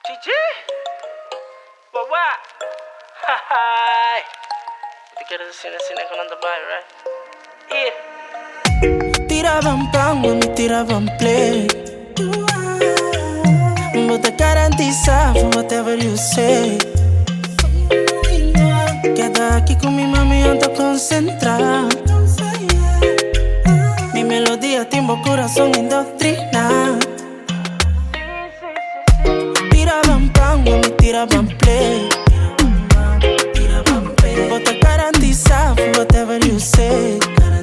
Chichi, guagua, hi. Te quieres decir cine con the vibe, right? Yeah. Tiraban pan, mami, tiraban play. But te garantiza for whatever you say. Queda aquí con mi mami, ando concentrada. Mi melodía, timbo, corazón, indoctrina. Tiraban pan, mami, tiraban play. But te garantiza for whatever you say.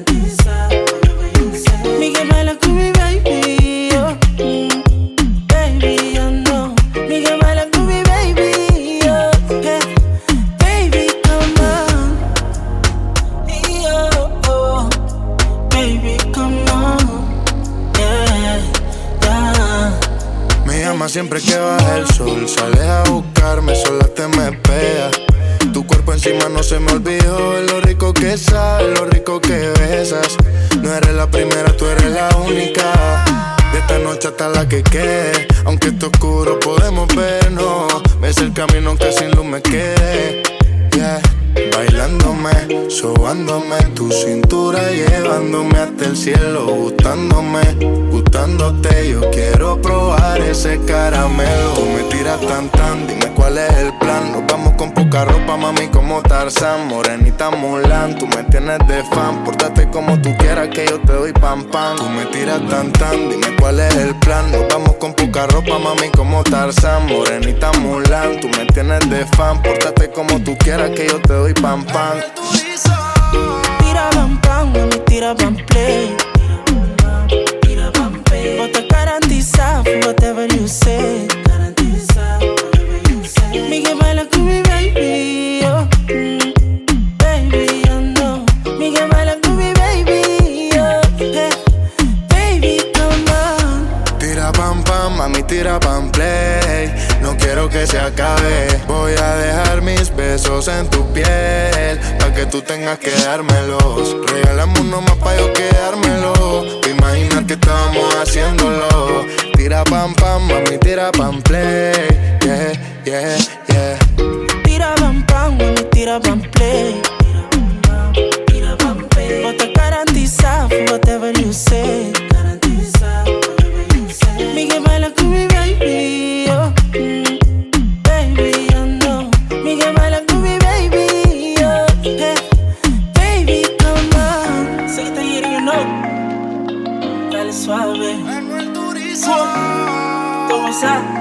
Miguel baila con mi baby, oh. Baby, I know. Miguel baila con mi baby, oh. Yeah. Baby, come on. Oh, oh. Baby, come on. Yeah, yeah. Me llama siempre que baja el sol. Sales a buscarme, sola te me pega. Tu cuerpo encima no se me olvidó. De lo rico que sabes, lo rico que besas. No eres la primera, tú eres la única. De esta noche hasta la que quede. Aunque esté oscuro podemos vernos. Ves el camino que sin luz me quede. Yeah. Bailándome, sobándome tu cintura, llevándome hasta el cielo, gustándome, gustándote. Yo quiero probar ese caramelo. Me tiras tan, dime cuál es el plan. Nos vamos con poca ropa, mami, como Tarzán. Morenita Mulan, tú me tienes de fan. Pórtate como tú quieras que yo te doy pam. Tú me tiras tan, dime cuál es el plan. Nos vamos con poca ropa, mami, como Tarzán. Morenita Mulan, tú me tienes de fan. Pórtate como tú quieras que yo te doy pam. Tiraban pan, mami, tiraban play. But te garantiza for whatever you say. Miguel baila con mi baby, oh. Baby, I know. Miguel baila con mi baby, oh. Yeah. Baby, come on. Tira pam, mami, tira pam, play. No quiero que se acabe. Voy a dejar mis besos en tu piel, pa' que tú tengas que dármelos. Regalamos uno más pa' yo quedármelo. Te imaginas que estábamos haciéndolo. Tira pam, mami, tira pam, play. Yeah, yeah, yeah. Tiraban pan, mami, tiraban play. But te garantiza for whatever you say. Miguel baila con mi baby, oh. Baby, I know. Miguel baila con mi baby, oh. Yeah. Baby, come on. Say that you know. Dale suave. ¿Cómo está?